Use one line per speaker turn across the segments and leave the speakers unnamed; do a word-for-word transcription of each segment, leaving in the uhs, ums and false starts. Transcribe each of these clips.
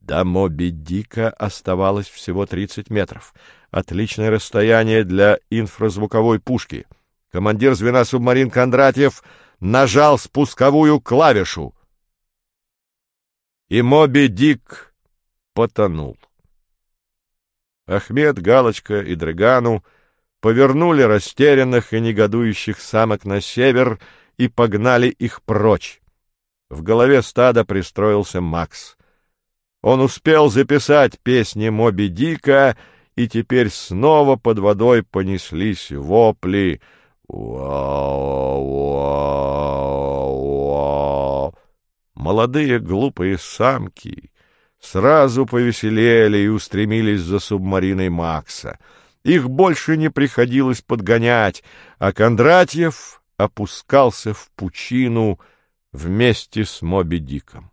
До Моби Дика оставалось всего тридцать метров. Отличное расстояние для инфразвуковой пушки. Командир звена субмарин Кондратьев нажал спусковую клавишу. И Моби Дик потонул. Ахмед, Галочка и Дрыгану повернули растерянных и негодующих самок на север и погнали их прочь. В голове стада пристроился Макс. Он успел записать песни Моби Дика, и теперь снова под водой понеслись вопли. «Уа-уа-уа-уа». Молодые глупые самки сразу повеселели и устремились за субмариной Макса. Их больше не приходилось подгонять, а Кондратьев опускался в пучину вместе с Моби Диком.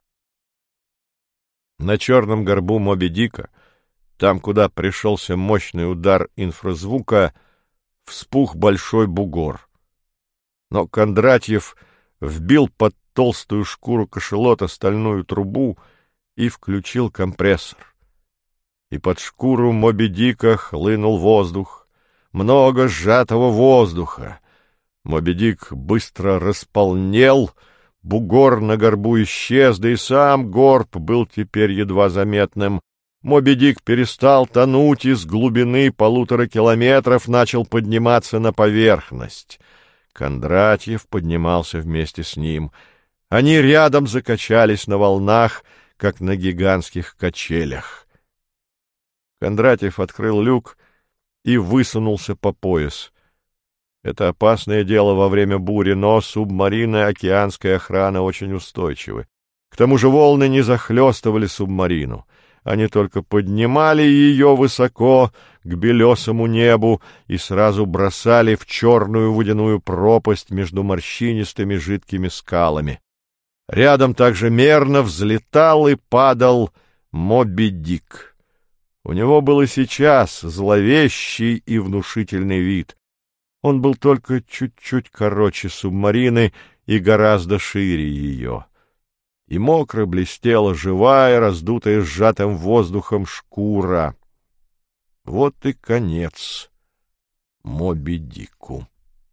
На черном горбу Моби Дика, там, куда пришелся мощный удар инфразвука, вспух большой бугор. Но Кондратьев вбил под толстую шкуру кашалота стальную трубу и включил компрессор. И под шкуру Моби Дика хлынул воздух, много сжатого воздуха. Моби Дик быстро располнел, бугор на горбу исчез, да и сам горб был теперь едва заметным. Моби Дик перестал тонуть и с глубины полутора километров начал подниматься на поверхность. Кондратьев поднимался вместе с ним. Они рядом закачались на волнах, как на гигантских качелях. Кондратьев открыл люк и высунулся по пояс. Это опасное дело во время бури, но субмарина и океанская охрана очень устойчивы. К тому же волны не захлестывали субмарину. Они только поднимали ее высоко к белесому небу и сразу бросали в черную водяную пропасть между морщинистыми жидкими скалами. Рядом также мерно взлетал и падал Моби Дик. У него был и сейчас зловещий и внушительный вид. Он был только чуть-чуть короче субмарины и гораздо шире ее. И мокро блестела живая, раздутая сжатым воздухом шкура. Вот и конец Моби Дику.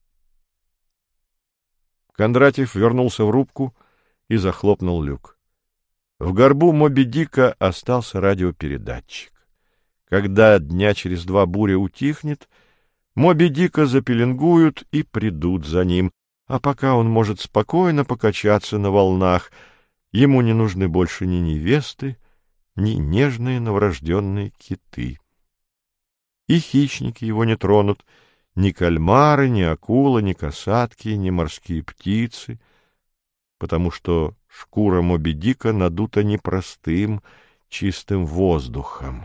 Кондратьев вернулся в рубку и захлопнул люк. В горбу Моби Дика остался радиопередатчик. Когда дня через два буря утихнет, Моби Дика запеленгуют и придут за ним, а пока он может спокойно покачаться на волнах. Ему не нужны больше ни невесты, ни нежные новорожденные киты. И хищники его не тронут, ни кальмары, ни акулы, ни касатки, ни морские птицы, потому что шкура Моби Дика надута непростым, чистым воздухом.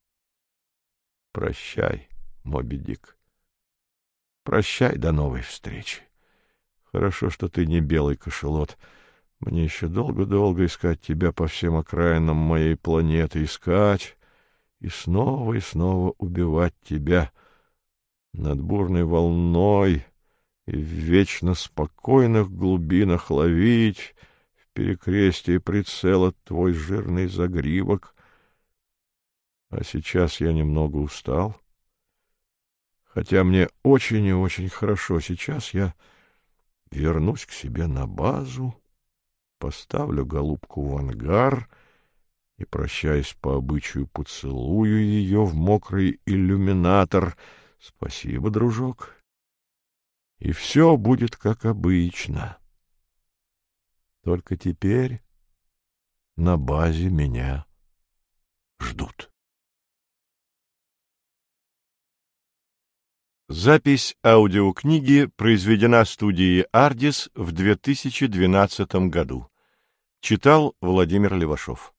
Прощай, Моби Дик. Прощай, до новой встречи. Хорошо, что ты не белый кашалот. Мне еще долго-долго искать тебя по всем окраинам моей планеты, искать и снова и снова убивать тебя над бурной волной и в вечно спокойных глубинах ловить в перекрестии прицела твой жирный загривок. А сейчас я немного устал, хотя мне очень и очень хорошо. Сейчас я вернусь к себе на базу, поставлю голубку в ангар и, прощаясь по обычаю, поцелую ее в мокрый иллюминатор. Спасибо, дружок. И все будет как обычно. Только теперь на базе меня ждут. Запись аудиокниги произведена студией «Ардис» в две тысячи двенадцатом году. Читал Владимир Левашов.